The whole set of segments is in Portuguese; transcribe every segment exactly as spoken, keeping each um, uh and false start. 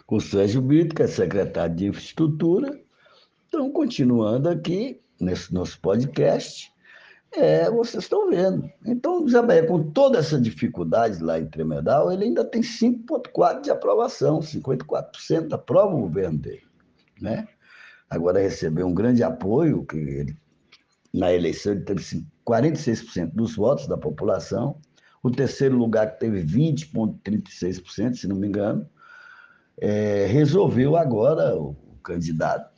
com o Sérgio Brito, que é secretário de Infraestrutura. Então, continuando aqui, nesse nosso podcast, é, vocês estão vendo. Então, o Zé Bahia, com toda essa dificuldade lá em Tremedal, ele ainda tem cinco vírgula quatro por cento de aprovação, cinquenta e quatro por cento aprova o governo dele. Né? Agora recebeu um grande apoio, que ele, na eleição ele teve quarenta e seis por cento dos votos da população. O terceiro lugar, que teve vinte vírgula trinta e seis por cento, se não me engano, é, resolveu agora, o, o candidato,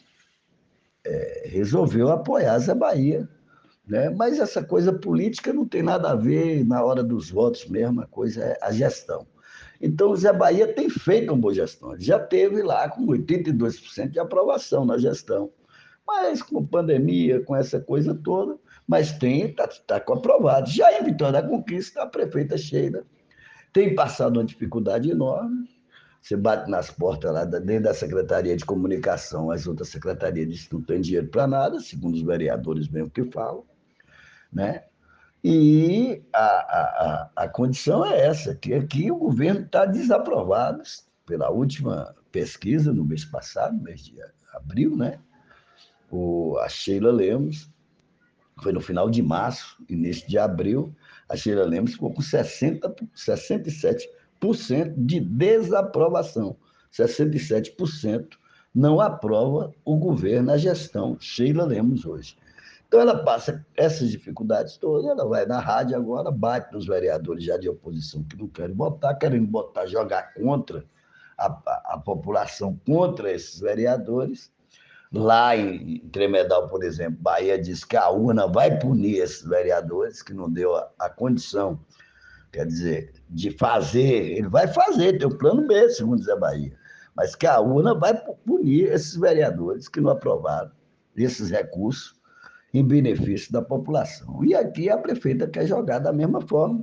é, resolveu apoiar Zé Bahia. Né? Mas essa coisa política não tem nada a ver na hora dos votos mesmo, a coisa é a gestão. Então, o Zé Bahia tem feito uma boa gestão. Ele já teve lá com oitenta e dois por cento de aprovação na gestão. Mas com pandemia, com essa coisa toda, mas tem, está tá comprovado. Já em Vitória da Conquista, a prefeita Sheila tem passado uma dificuldade enorme. Você bate nas portas lá, dentro da Secretaria de Comunicação, as outras secretarias dizem que não tem dinheiro para nada, segundo os vereadores mesmo que falam. Né? E a, a, a, a condição é essa, que aqui o governo está desaprovado pela última pesquisa, no mês passado, mês de abril, né? O, a Sheila Lemos, foi no final de março, início de abril, a Sheila Lemos ficou com sessenta, sessenta e sete por cento de desaprovação. sessenta e sete por cento não aprova o governo, a gestão Sheila Lemos hoje. Então, ela passa essas dificuldades todas, ela vai na rádio agora, bate nos vereadores já de oposição que não querem votar, querendo botar, jogar contra a, a, a população, contra esses vereadores. Lá em Tremedal, por exemplo, Bahia diz que a urna vai punir esses vereadores, que não deu a, a condição, quer dizer, de fazer, ele vai fazer, tem o plano B, segundo Zé Bahia, mas que a urna vai punir esses vereadores que não aprovaram esses recursos em benefício da população. E aqui a prefeita quer jogar da mesma forma,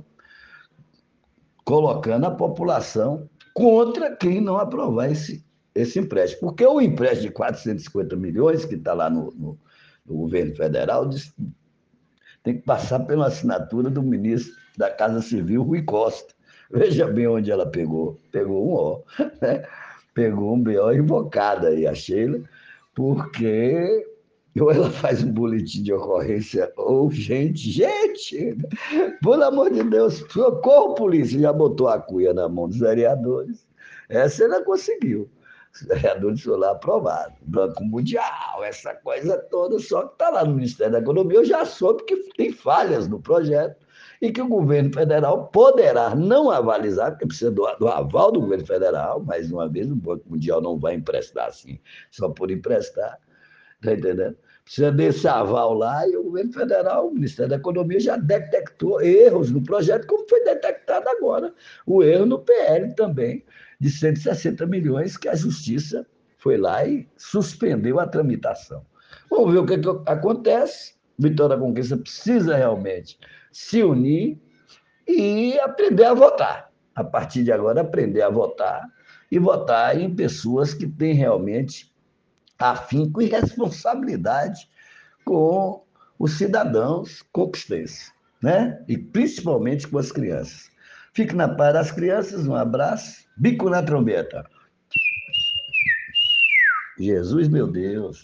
colocando a população contra quem não aprovar esse, esse empréstimo. Porque o empréstimo de quatrocentos e cinquenta milhões, que está lá no, no, no governo federal, diz, tem que passar pela assinatura do ministro da Casa Civil, Rui Costa. Veja bem onde ela pegou. Pegou um O, né? Pegou um B O invocado aí, a Sheila, porque ou ela faz um boletim de ocorrência, ou gente, gente, pelo amor de Deus, socorro, polícia, já botou a cuia na mão dos vereadores. Essa ela conseguiu. Os vereadores foram lá aprovados. Banco Mundial, essa coisa toda, só que está lá no Ministério da Economia. Eu já soube que tem falhas no projeto e que o governo federal poderá não avalizar, porque precisa do, do aval do governo federal. Mais uma vez, o Banco Mundial não vai emprestar assim, só por emprestar. Está entendendo? Precisa desse aval lá e o governo federal, o Ministério da Economia, já detectou erros no projeto, como foi detectado agora o erro no P L também, de cento e sessenta milhões, que a Justiça foi lá e suspendeu a tramitação. Vamos ver o que, que acontece. Vitória da Conquista precisa realmente se unir e aprender a votar. A partir de agora, aprender a votar e votar em pessoas que têm realmente afinco e responsabilidade com os cidadãos conquistenses, né? E principalmente com as crianças. Fique na paz das crianças, um abraço, bico na trombeta. Jesus, meu Deus.